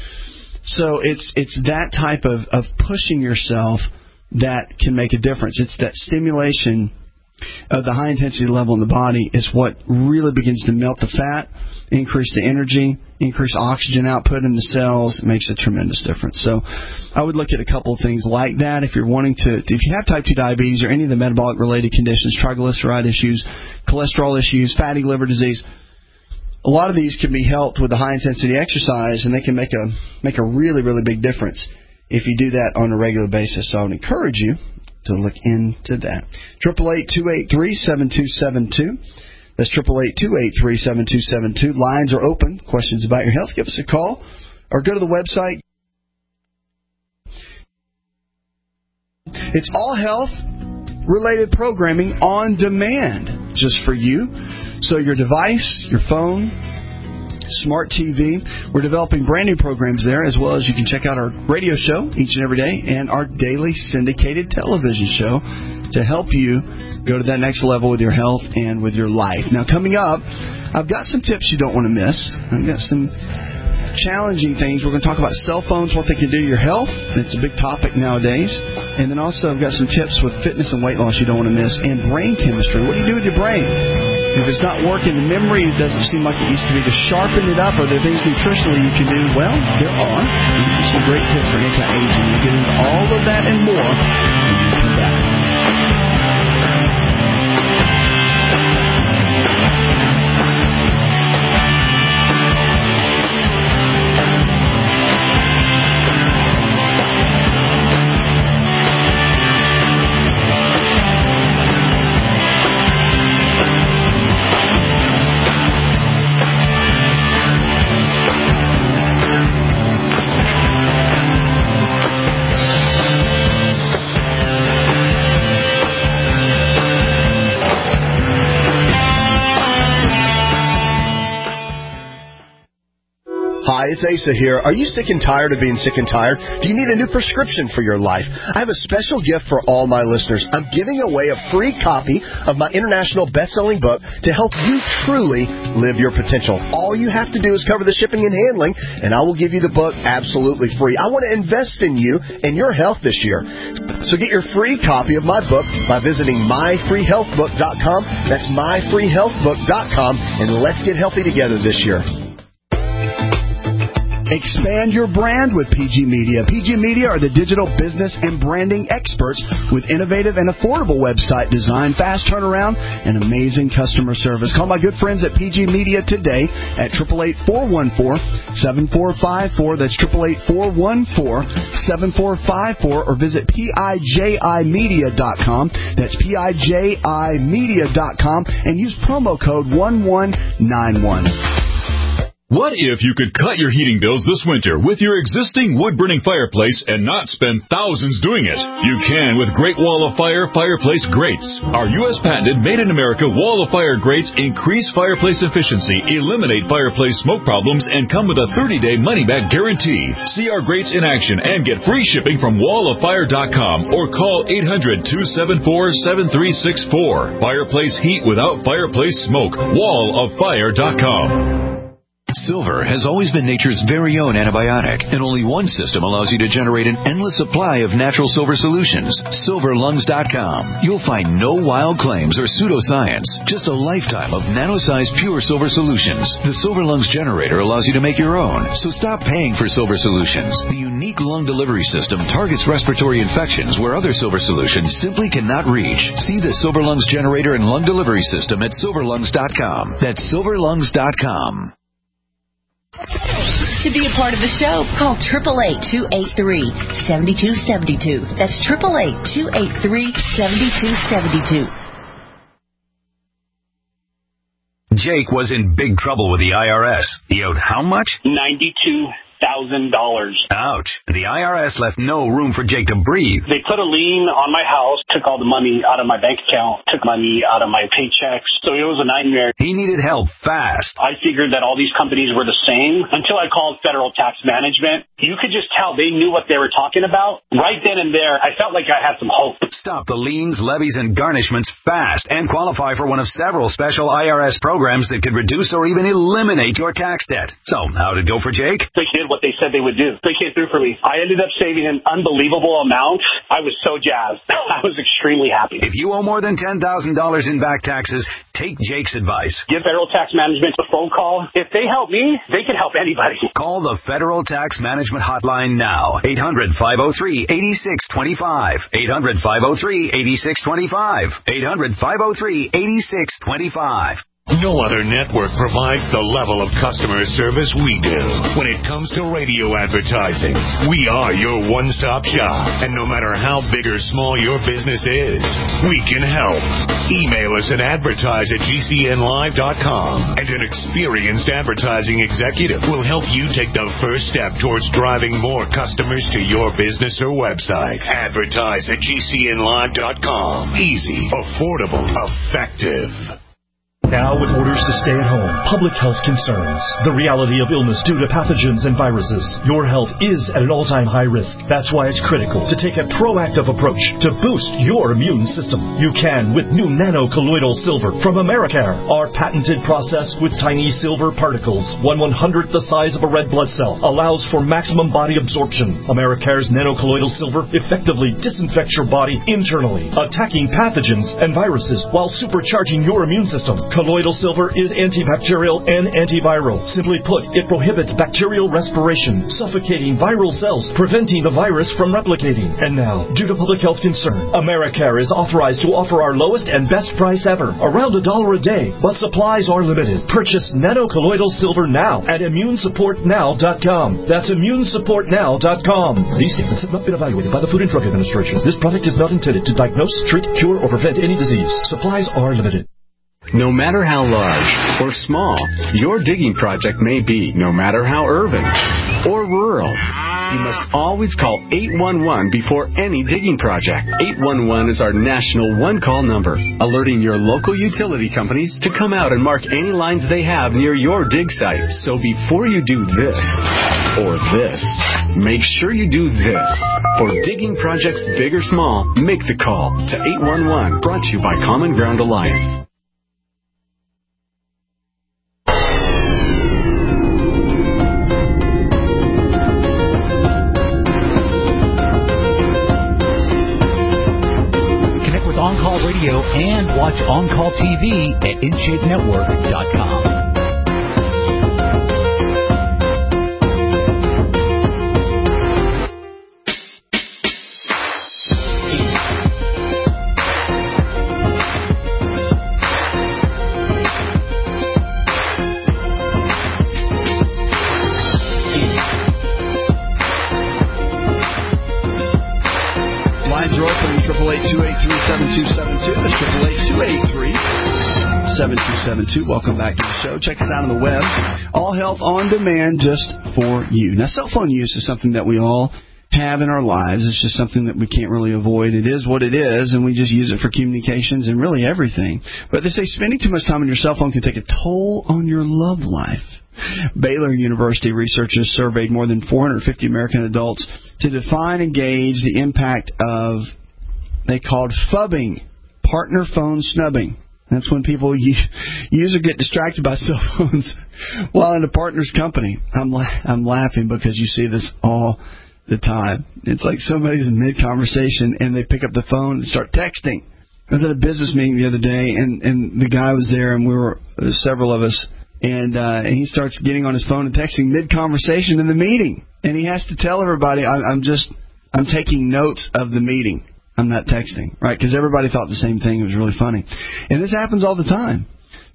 Speaker 2: So it's it's that type of, of pushing yourself that can make a difference. It's that stimulation of the high-intensity level in the body is what really begins to melt the fat, increase the energy, increase oxygen output in the cells. It makes a tremendous difference. So I would look at a couple of things like that. If you're wanting to, if you have type two diabetes or any of the metabolic-related conditions, triglyceride issues, cholesterol issues, fatty liver disease, a lot of these can be helped with the high-intensity exercise, and they can make a make a really, really big difference if you do that on a regular basis. So I would encourage you to look into that. triple eight two eight three seven two seven two. That's triple eight two eight three seven two seven two. Lines are open. Questions about your health, give us a call or go to the website. It's all health-related programming on demand just for you. So your device, your phone, smart T V, we're developing brand new programs there, as well as you can check out our radio show each and every day and our daily syndicated television show to help you go to that next level with your health and with your life. Now, coming up, I've got some tips you don't want to miss. I've got some challenging things. We're going to talk about cell phones, what they can do to your health. It's a big topic nowadays. And then also I've got some tips with fitness and weight loss you don't want to miss, and brain chemistry. What do you do with your brain? If it's not working, the memory doesn't seem like it used to be. To sharpen it up, are there things nutritionally you can do? Well, there are. Some great tips for anti-aging. We'll get into all of that and more when we come back.
Speaker 5: Hi, it's Asa here. Are you sick and tired of being sick and tired? Do you need a new prescription for your life? I have a special gift for all my listeners. I'm giving away a free copy of my international best-selling book to help you truly live your potential. All you have to do is cover the shipping and handling, and I will give you the book absolutely free. I want to invest in you and your health this year. So get your free copy of my book by visiting my free health book dot com. That's my free health book dot com, and let's get healthy together this year.
Speaker 2: Expand your brand with P G Media. P G Media are the digital business and branding experts with innovative and affordable website design, fast turnaround, and amazing customer service. Call my good friends at P G Media today at eight eight eight, four one four, seven four five four. That's eight eight eight, four one four, seven four five four, or visit P I J I media dot com. That's P I J I media dot com, and use promo code one one nine one.
Speaker 1: What if you could cut your heating bills this winter with your existing wood-burning fireplace and not spend thousands doing it? You can with Great Wall of Fire fireplace grates. Our U S patented made-in-America Wall of Fire grates increase fireplace efficiency, eliminate fireplace smoke problems, and come with a thirty-day money-back guarantee. See our grates in action and get free shipping from wall of fire dot com or call eight hundred, two seven four, seven three six four. Fireplace heat without fireplace smoke. wall of fire dot com.
Speaker 11: Silver has always been nature's very own antibiotic, and only one system allows you to generate an endless supply of natural silver solutions. silver lungs dot com. You'll find no wild claims or pseudoscience, just a lifetime of nano-sized pure silver solutions. The Silver Lungs generator allows you to make your own, so stop paying for silver solutions. The unique lung delivery system targets respiratory infections where other silver solutions simply cannot reach. See the Silver Lungs generator and lung delivery system at silver lungs dot com. That's silver lungs dot com.
Speaker 4: To be a part of the show, call eight eight eight, two eight three, seven two seven two. That's eight eight eight, two eight three, seven two seven two.
Speaker 19: Jake was in big trouble with the I R S. He owed how much?
Speaker 20: ninety-two thousand dollars.
Speaker 19: Ouch. The I R S left no room for Jake to breathe.
Speaker 20: They put a lien on my house, took all the money out of my bank account, took money out of my paychecks. So it was a nightmare.
Speaker 19: He needed help fast.
Speaker 20: I figured that all these companies were the same until I called Federal Tax Management. You could just tell they knew what they were talking about. Right then and there, I felt like I had some hope.
Speaker 19: Stop the liens, levies, and garnishments fast and qualify for one of several special I R S programs that could reduce or even eliminate your tax debt. So, how'd it go for Jake?
Speaker 20: They did what they said they would do. They came through for me. I ended up saving an unbelievable amount. I was so jazzed. I was extremely happy.
Speaker 19: If you owe more than ten thousand dollars in back taxes, take Jake's advice.
Speaker 20: Give Federal Tax Management a phone call. If they help me, they can help anybody.
Speaker 19: Call the Federal Tax Management Hotline now. eight hundred, five oh three, eight six two five. eight hundred, five oh three, eight six two five. eight hundred, five oh three, eight six two five.
Speaker 8: No other network provides the level of customer service we do. When it comes to radio advertising, we are your one-stop shop. And no matter how big or small your business is, we can help. Email us at advertise at G C N live dot com, and an experienced advertising executive will help you take the first step towards driving more customers to your business or website. Advertise at G C N live dot com. Easy, affordable, effective.
Speaker 21: Now with orders to stay at home, public health concerns, the reality of illness due to pathogens and viruses, your health is at an all-time high risk. That's why it's critical to take a proactive approach to boost your immune system. You can with new nano-colloidal silver from Americare. Our patented process with tiny silver particles, one one-hundredth the size of a red blood cell, allows for maximum body absorption. Americare's nano-colloidal silver effectively disinfects your body internally, attacking pathogens and viruses while supercharging your immune system. Colloidal silver is antibacterial and antiviral. Simply put, it prohibits bacterial respiration, suffocating viral cells, preventing the virus from replicating. And now, due to public health concern, Americare is authorized to offer our lowest and best price ever, around a dollar a day, but supplies are limited. Purchase nano-colloidal silver now at immune support now dot com. That's immune support now dot com. These statements have not been evaluated by the Food and Drug Administration. This product is not intended to diagnose, treat, cure, or prevent any disease. Supplies are limited.
Speaker 22: No matter how large or small your digging project may be, no matter how urban or rural, You must always call eight one one before any digging project. eight one one is our national one-call number, alerting your local utility companies to come out and mark any lines they have near your dig site. So before you do this or this, make sure you do this. For digging projects big or small, make the call to eight one one, brought to you by Common Ground Alliance.
Speaker 3: On-Call Radio and watch On-Call T V at in shape network dot com.
Speaker 2: seven two seven two. That's triple eight two eight three seven two seven two. Welcome back to the show. Check us out on the web. All Health on Demand, just for you. Now, cell phone use is something that we all have in our lives. It's just something that we can't really avoid. It is what it is, and we just use it for communications and really everything. But they say spending too much time on your cell phone can take a toll on your love life. Baylor University researchers surveyed more than four hundred fifty American adults to define and gauge the impact of, they called phubbing, partner phone snubbing. That's when people use or get distracted by cell phones while in a partner's company. I'm la- I'm laughing because you see this all the time. It's like somebody's in mid-conversation and they pick up the phone and start texting. I was at a business meeting the other day, and, and the guy was there, and we were several of us, and, uh, and he starts getting on his phone and texting mid-conversation in the meeting. And he has to tell everybody, I, I'm just, I'm taking notes of the meeting. I'm not texting, right? Because everybody thought the same thing. It was really funny. And this happens all the time.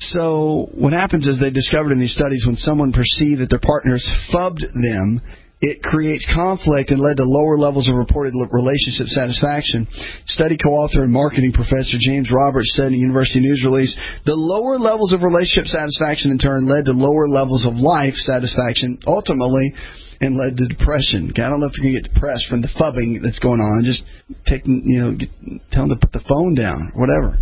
Speaker 2: So what happens is they discovered in these studies when someone perceived that their partners phubbed them, it creates conflict and led to lower levels of reported relationship satisfaction. Study co-author and marketing professor James Roberts said in a University News release, the lower levels of relationship satisfaction in turn led to lower levels of life satisfaction, ultimately, and led to depression. Okay, I don't know if you're going to get depressed from the phubbing that's going on. Just take, you know, get, tell them to put the phone down, whatever.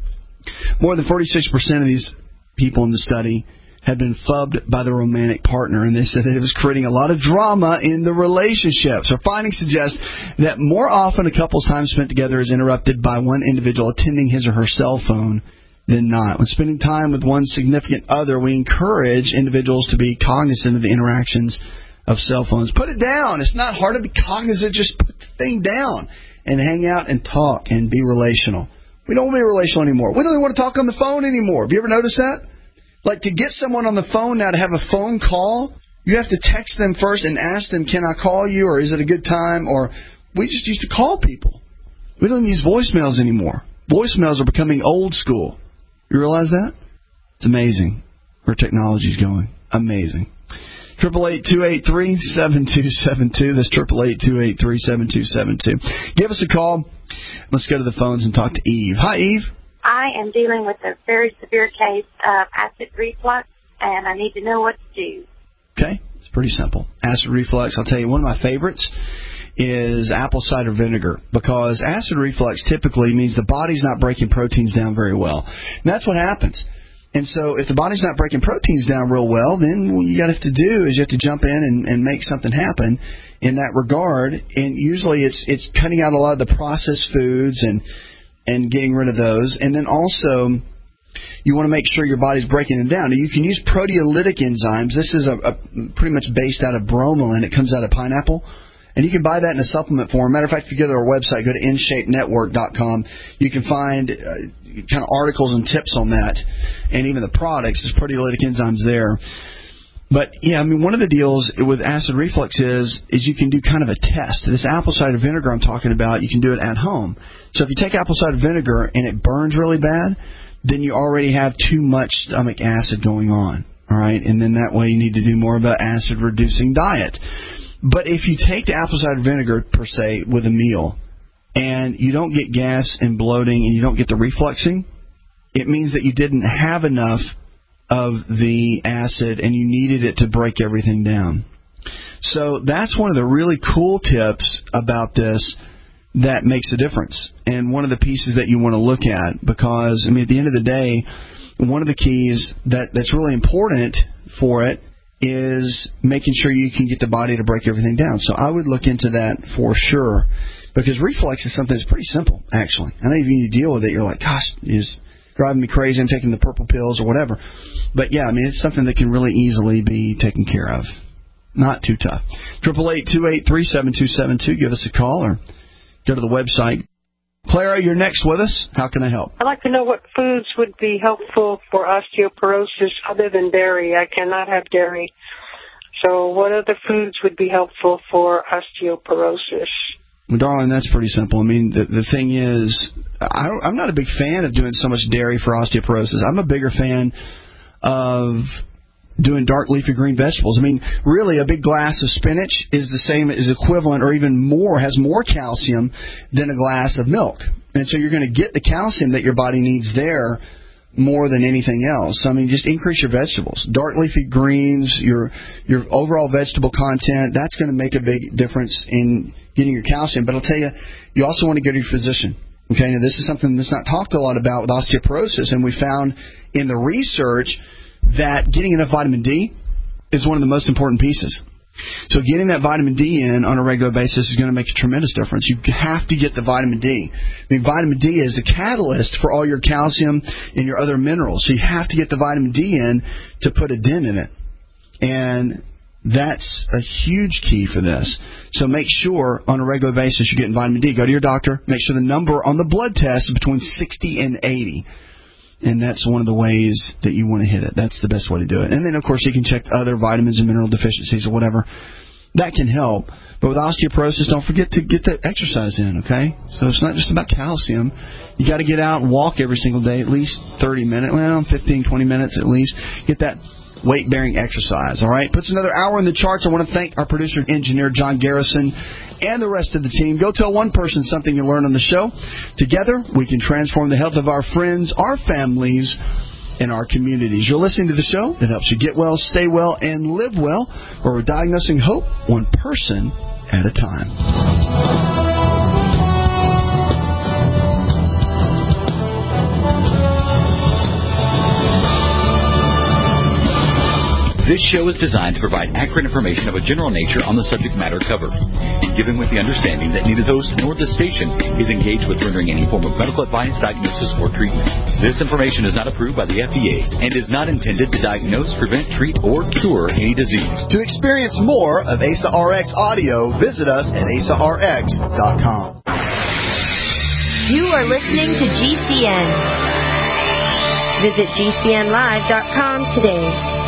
Speaker 2: More than forty-six percent of these people in the study had been phubbed by the romantic partner, and they said that it was creating a lot of drama in the relationship. So findings suggest that more often a couple's time spent together is interrupted by one individual attending his or her cell phone than not. When spending time with one significant other, we encourage individuals to be cognizant of the interactions of cell phones. Put it down. It's not hard to be cognizant. Just put the thing down and hang out and talk and be relational. We don't want to be relational anymore. We don't even want to talk on the phone anymore. Have you ever noticed that? Like, to get someone on the phone now to have a phone call, you have to text them first and ask them, can I call you, or is it a good time? Or we just used to call people. We don't use voicemails anymore. Voicemails are becoming old school. You realize that? It's amazing where technology is going. Amazing. Triple eight two eight three seven two seven two. That's triple eight two eight three seven two seven two. Give us a call. Let's go to the phones and talk to Eve. Hi, Eve.
Speaker 6: I am dealing with a very severe case of acid reflux, and I need to know what to do.
Speaker 2: Okay, it's pretty simple. Acid reflux, I'll tell you, one of my favorites is apple cider vinegar, because acid reflux typically means the body's not breaking proteins down very well. And that's what happens. And so if the body's not breaking proteins down real well, then what you got to have to do is you have to jump in and, and make something happen in that regard. And usually it's it's cutting out a lot of the processed foods and and getting rid of those. And then also you want to make sure your body's breaking them down. Now, you can use proteolytic enzymes. This is a, a pretty much based out of bromelain. It comes out of pineapple. And you can buy that in a supplement form. Matter of fact, if you go to our website, go to in shape network dot com, you can find uh, kind of articles and tips on that, and even the products. There's proteolytic enzymes there. But, yeah, I mean, one of the deals with acid reflux is is you can do kind of a test. This apple cider vinegar I'm talking about, you can do it at home. So if you take apple cider vinegar and it burns really bad, then you already have too much stomach acid going on, all right? And then that way you need to do more of an acid-reducing diet. But if you take the apple cider vinegar, per se, with a meal, and you don't get gas and bloating and you don't get the refluxing, it means that you didn't have enough of the acid and you needed it to break everything down. So that's one of the really cool tips about this that makes a difference, and one of the pieces that you want to look at, because, I mean, at the end of the day, one of the keys that, that's really important for it is making sure you can get the body to break everything down. So I would look into that for sure, because reflux is something that's pretty simple, actually. I know if you deal with it, you're like, gosh, it's driving me crazy, I'm taking the purple pills or whatever. But, yeah, I mean, it's something that can really easily be taken care of. Not too tough. eight eight eight, two eight three, seven two seven two. Give us a call or go to the website. Clara, you're next with us. How can I help?
Speaker 7: I'd like to know what foods would be helpful for osteoporosis other than dairy. I cannot have dairy. So what other foods would be helpful for osteoporosis?
Speaker 2: Well, darling, that's pretty simple. I mean, the, the thing is, I don't, I'm not a big fan of doing so much dairy for osteoporosis. I'm a bigger fan of doing dark leafy green vegetables. I mean, really, a big glass of spinach is the same, is equivalent or even more, has more calcium than a glass of milk. And so you're going to get the calcium that your body needs there more than anything else. I mean, just increase your vegetables. Dark leafy greens, your your overall vegetable content, that's going to make a big difference in getting your calcium. But I'll tell you, you also want to go to your physician. Okay, now this is something that's not talked a lot about with osteoporosis, and we found in the research that getting enough vitamin D is one of the most important pieces. So getting that vitamin D in on a regular basis is going to make a tremendous difference. You have to get the vitamin D. I mean, vitamin D is a catalyst for all your calcium and your other minerals. So you have to get the vitamin D in to put a dent in it. And that's a huge key for this. So make sure on a regular basis you're getting vitamin D. Go to your doctor. Make sure the number on the blood test is between sixty and eighty. And that's one of the ways that you want to hit it. That's the best way to do it. And then, of course, you can check other vitamins and mineral deficiencies or whatever. That can help. But with osteoporosis, don't forget to get that exercise in, okay? So it's not just about calcium. You got to get out and walk every single day, at least thirty minutes, well, fifteen, twenty minutes at least. Get that weight-bearing exercise, all right? Puts another hour in the charts. I want to thank our producer and engineer, John Garrison, and the rest of the team. Go tell one person something you learned on the show. Together, we can transform the health of our friends, our families, and our communities. You're listening to the show that helps you get well, stay well, and live well, where we're diagnosing hope one person at a time.
Speaker 3: This show is designed to provide accurate information of a general nature on the subject matter covered, given with the understanding that neither host nor the station is engaged with rendering any form of medical advice, diagnosis, or treatment. This information is not approved by the F D A and is not intended to diagnose, prevent, treat, or cure any disease.
Speaker 5: To experience more of A S A R X audio, visit us at A S A R X dot com.
Speaker 9: You are listening to G C N. Visit G C N live dot com today.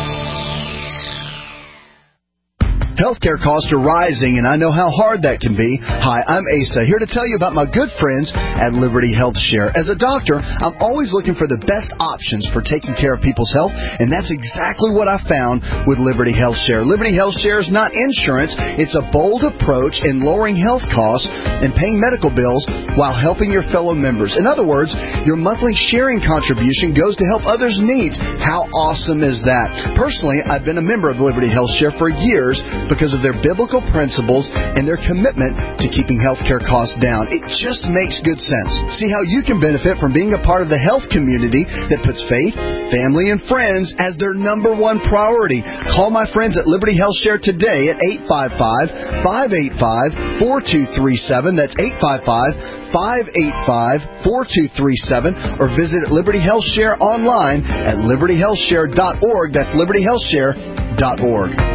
Speaker 5: Healthcare costs are rising, and I know how hard that can be. Hi, I'm Asa, here to tell you about my good friends at Liberty Health Share. As a doctor, I'm always looking for the best options for taking care of people's health, and that's exactly what I found with Liberty Health Share. Liberty Health Share is not insurance. It's a bold approach in lowering health costs and paying medical bills while helping your fellow members. In other words, your monthly sharing contribution goes to help others' needs. How awesome is that? Personally, I've been a member of Liberty Health Share for years because of their biblical principles and their commitment to keeping healthcare costs down. It just makes good sense. See how you can benefit from being a part of the health community that puts faith, family, and friends as their number one priority. Call my friends at Liberty Health Share today at eight five five, five eight five, four two three seven. That's eight five five, five eight five, four two three seven. Or visit Liberty Health Share online at liberty health share dot org. That's liberty health share dot org.